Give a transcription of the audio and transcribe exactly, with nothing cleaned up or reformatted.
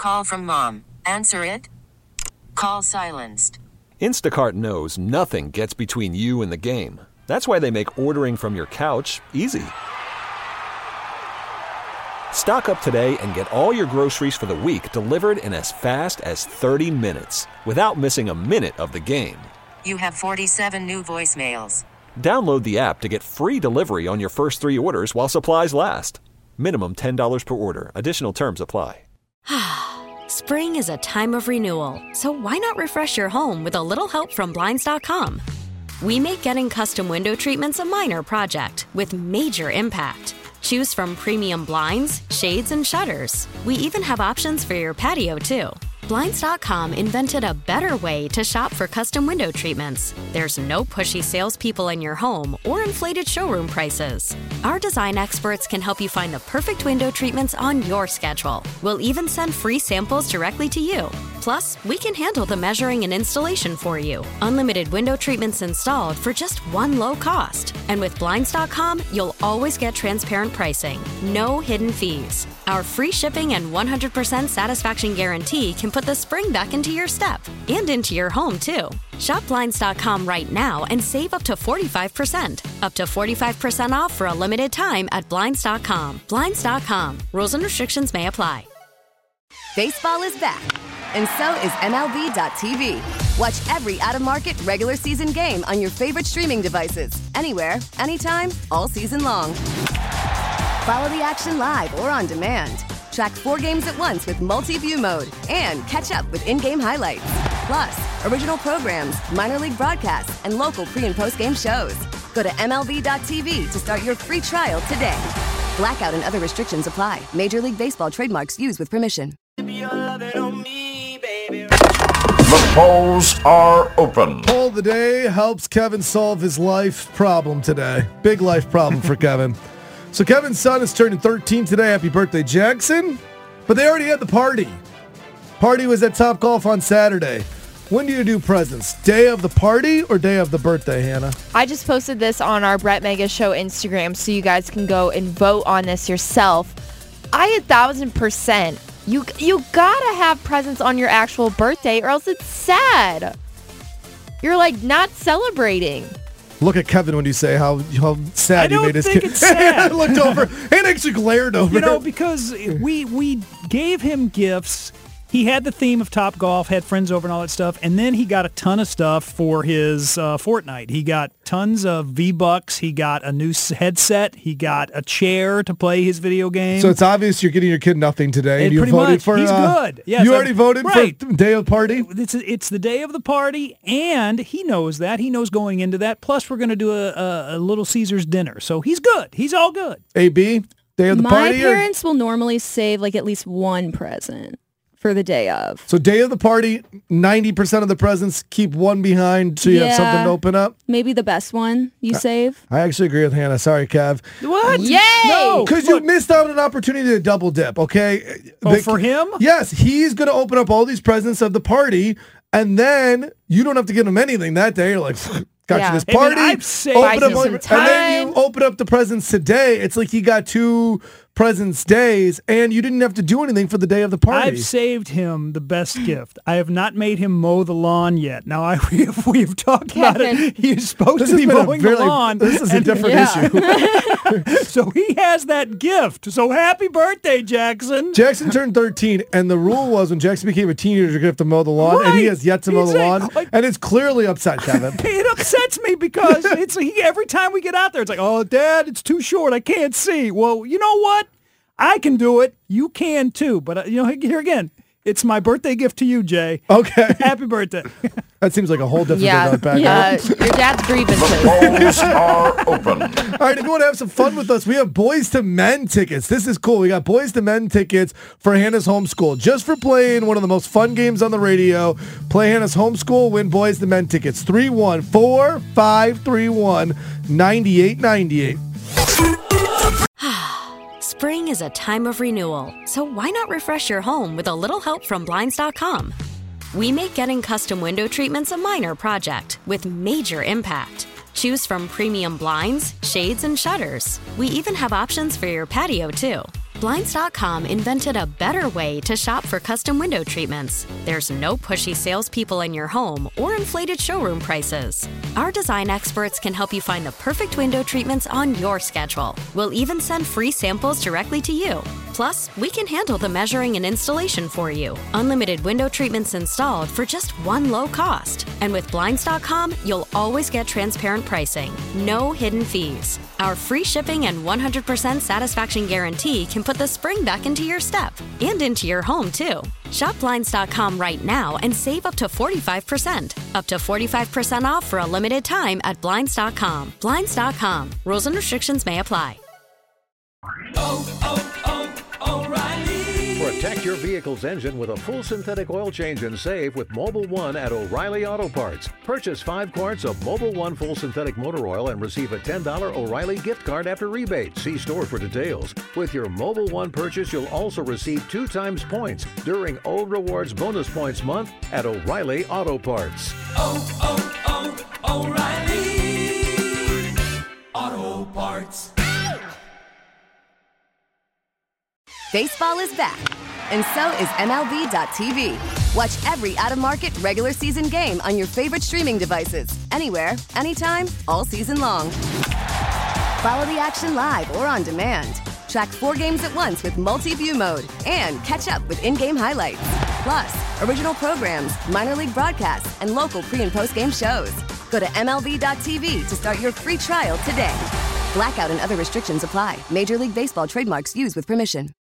call from mom. Answer it. Call silenced. Instacart knows nothing gets between you and the game. That's why they make ordering from your couch easy. Stock up today and get all your groceries for the week delivered in as fast as thirty minutes without missing a minute of the game. You have forty-seven new voicemails. Download the app to get free delivery on your first three orders while supplies last. Minimum ten dollars per order. Additional terms apply. Spring is a time of renewal, so why not refresh your home with a little help from Blinds dot com? We make getting custom window treatments a minor project with major impact. Choose from premium blinds, shades, and shutters. We even have options for your patio, too. Blinds dot com invented a better way to shop for custom window treatments. There's no pushy salespeople in your home or inflated showroom prices. Our design experts can help you find the perfect window treatments on your schedule. We'll even send free samples directly to you. Plus, we can handle the measuring and installation for you. Unlimited window treatments installed for just one low cost. And with Blinds dot com, you'll always get transparent pricing. No hidden fees. Our free shipping and one hundred percent satisfaction guarantee can put the spring back into your step and into your home, too. Shop Blinds dot com right now and save up to forty-five percent. Up to forty-five percent off for a limited time at Blinds dot com. Blinds dot com. Rules and restrictions may apply. Baseball is back, and so is M L B dot T V. Watch every out-of-market regular season game on your favorite streaming devices, anywhere, anytime, all season long. Follow the action live or on demand. Track four games at once with multi-view mode and catch up with in-game highlights. Plus, original programs, minor league broadcasts, and local pre- and post-game shows. Go to M L B dot T V to start your free trial today. Blackout and other restrictions apply. Major League Baseball trademarks used with permission. The polls are open. Poll of the day helps Kevin solve his life problem today. Big life problem for Kevin. So Kevin's son is turning thirteen today. Happy birthday, Jackson. But they already had the party. Party was at Topgolf on Saturday. When do you do presents? Day of the party or day of the birthday, Hannah? I just posted this on our Brett Mega Show Instagram, so you guys can go and vote on this yourself. I a thousand percent. You you gotta have presents on your actual birthday, or else it's sad. You're like not celebrating. Look at Kevin when you say how how sad I he made his don't kid. think it's sad. I looked over and actually glared over. You know, because we we gave him gifts. He had the theme of Topgolf, had friends over and all that stuff, and then he got a ton of stuff for his uh, Fortnite. He got tons of V-Bucks. He got a new headset. He got a chair to play his video game. So it's obvious you're getting your kid nothing today. And and you pretty voted much. for. He's uh, good. Yes, you I- already voted right. for day of the party. It's it's the day of the party, and he knows that. He knows going into that. Plus, we're going to do a, a, a Little Caesars dinner, so he's good. He's all good. A B day of the My party. or- parents will normally save like at least one present for the day of. So day of the party, ninety percent of the presents, keep one behind so you have Yeah. something to open up. Maybe the best one you save. I actually agree with Hannah. Sorry, Kev. What? Yay! No. Because you missed out on an opportunity to double dip, okay? Oh, The- for him? Yes, he's going to open up all these presents of the party, and then you don't have to give him anything that day. You're like, got Yeah. you this Hey, man, party. I've saved open Buy up you all- some and then you time. open up the presents today. It's like he got two presents days, and you didn't have to do anything for the day of the party. I've saved him the best gift. I have not made him mow the lawn yet. Now, I we've, we've talked about Kevin. it. He's supposed This to has be been a mowing very- the lawn. This is a and- different Yeah. issue. So he has that gift. So happy birthday, Jackson. Jackson turned thirteen, and the rule was when Jackson became a teenager, you have to mow the lawn, and he Right. has yet to mow the He's lawn, like- like- and it's clearly upset Kevin. It upsets me because it's he, every time we get out there, it's like, oh, Dad, it's too short. I can't see. Well, you know what? I can do it. You can too. But, uh, you know, here again, it's my birthday gift to you, Jay. Okay. Happy birthday. That seems like a whole different Yeah, thing to unpack. uh, your dad's grieving The too. polls are open. All right, if you want to have some fun with us, we have Boys to Men tickets. This is cool. We got Boys to Men tickets for Hannah's Homeschool. Just for playing one of the most fun games on the radio. Play Hannah's Homeschool, win Boys to Men tickets. three one four, five three one, nine eight nine eight. Spring is a time of renewal, so why not refresh your home with a little help from Blinds dot com? We make getting custom window treatments a minor project with major impact. Choose from premium blinds, shades, and shutters. We even have options for your patio, too. Blinds dot com invented a better way to shop for custom window treatments. There's no pushy salespeople in your home or inflated showroom prices. Our design experts can help you find the perfect window treatments on your schedule. We'll even send free samples directly to you. Plus, we can handle the measuring and installation for you. Unlimited window treatments installed for just one low cost. And with Blinds dot com, you'll always get transparent pricing. No hidden fees. Our free shipping and one hundred percent satisfaction guarantee can put the spring back into your step and into your home, too. Shop Blinds dot com right now and save up to forty-five percent. Up to forty-five percent off for a limited time at Blinds dot com. Blinds dot com. Rules and restrictions may apply. Oh, oh, oh, O'Reilly. Protect your vehicle's engine with a full synthetic oil change and save with Mobil one at O'Reilly Auto Parts. Purchase five quarts of Mobil one full synthetic motor oil and receive a ten dollars O'Reilly gift card after rebate. See store for details. With your Mobil one purchase, you'll also receive two times points during O Rewards Bonus Points Month at O'Reilly Auto Parts. Oh, oh, oh, O'Reilly Auto Parts. Baseball is back, and so is M L B dot T V. Watch every out-of-market regular season game on your favorite streaming devices, anywhere, anytime, all season long. Follow the action live or on demand. Track four games at once with multi-view mode and catch up with in-game highlights. Plus, original programs, minor league broadcasts, and local pre- and post-game shows. Go to M L B dot T V to start your free trial today. Blackout and other restrictions apply. Major League Baseball trademarks used with permission.